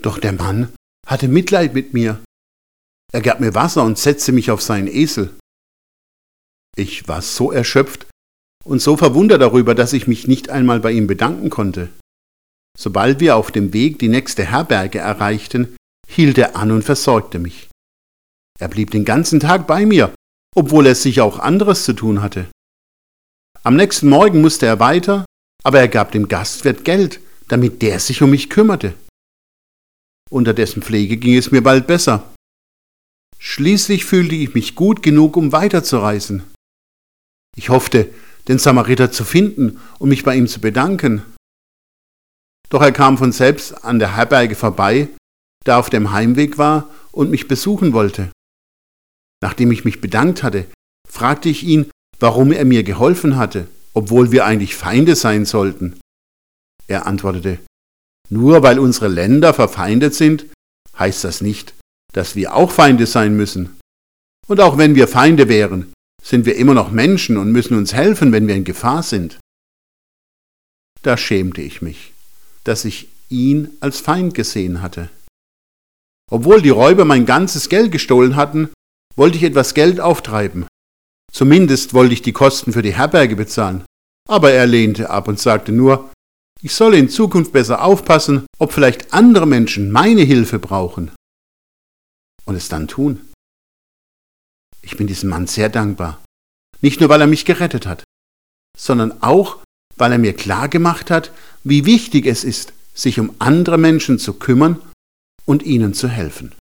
Doch der Mann hatte Mitleid mit mir. Er gab mir Wasser und setzte mich auf seinen Esel. Ich war so erschöpft und so verwundert darüber, dass ich mich nicht einmal bei ihm bedanken konnte. Sobald wir auf dem Weg die nächste Herberge erreichten, hielt er an und versorgte mich. Er blieb den ganzen Tag bei mir, obwohl er sicher auch anderes zu tun hatte. Am nächsten Morgen musste er weiter, aber er gab dem Gastwirt Geld, damit der sich um mich kümmerte. Unter dessen Pflege ging es mir bald besser. Schließlich fühlte ich mich gut genug, um weiterzureisen. Ich hoffte, den Samariter zu finden und mich bei ihm zu bedanken. Doch er kam von selbst an der Herberge vorbei, da er auf dem Heimweg war und mich besuchen wollte. Nachdem ich mich bedankt hatte, fragte ich ihn, warum er mir geholfen hatte, obwohl wir eigentlich Feinde sein sollten. Er antwortete, nur weil unsere Länder verfeindet sind, heißt das nicht, dass wir auch Feinde sein müssen. Und auch wenn wir Feinde wären, sind wir immer noch Menschen und müssen uns helfen, wenn wir in Gefahr sind. Da schämte ich mich, dass ich ihn als Feind gesehen hatte. Obwohl die Räuber mein ganzes Geld gestohlen hatten, wollte ich etwas Geld auftreiben. Zumindest wollte ich die Kosten für die Herberge bezahlen. Aber er lehnte ab und sagte nur, ich solle in Zukunft besser aufpassen, ob vielleicht andere Menschen meine Hilfe brauchen. Und es dann tun. Ich bin diesem Mann sehr dankbar. Nicht nur, weil er mich gerettet hat, sondern auch, weil er mir klargemacht hat, wie wichtig es ist, sich um andere Menschen zu kümmern und ihnen zu helfen.